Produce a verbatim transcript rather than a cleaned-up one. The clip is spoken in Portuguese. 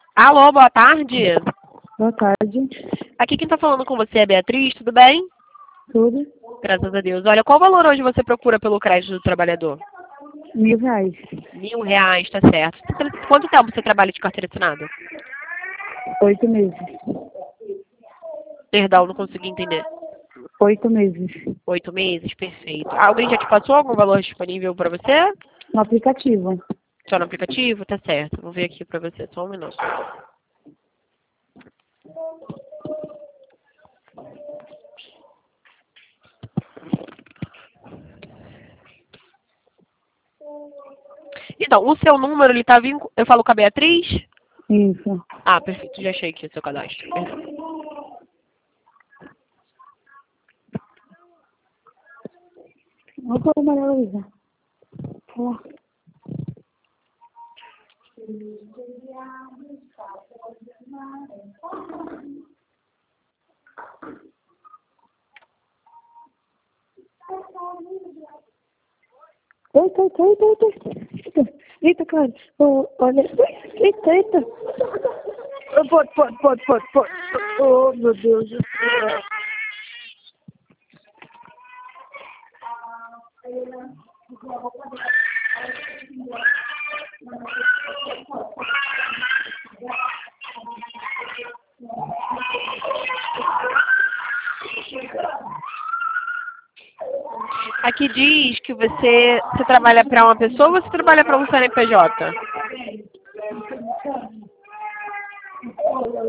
Alô, boa tarde. Boa tarde. Aqui quem tá falando com você é a Beatriz, tudo bem? Tudo? Graças a Deus. Olha, qual valor hoje você procura pelo crédito do trabalhador? Mil reais. Mil reais, tá certo. Quanto tempo você trabalha de carteira assinada? Oito meses. Perdão, não consegui entender. Oito meses. Oito meses, perfeito. Alguém já te passou algum valor disponível para você? No aplicativo. Só no aplicativo? Tá certo. Vou ver aqui para você, só um minuto. Então, o seu número, ele tá vinculado... Eu falo com a Beatriz? Isso. Ah, perfeito. Já achei aqui o seu cadastro. Perdão. Opa, Maria Luísa. Fala. Eita, eita, eita, eita. Eita, eita, cara. Oh, olha. Eita, eita. Oh, pode, pode, pode, pode, pode. Oh, meu Deus do céu. Aqui diz que você, você trabalha para uma pessoa ou você trabalha para um C N P J?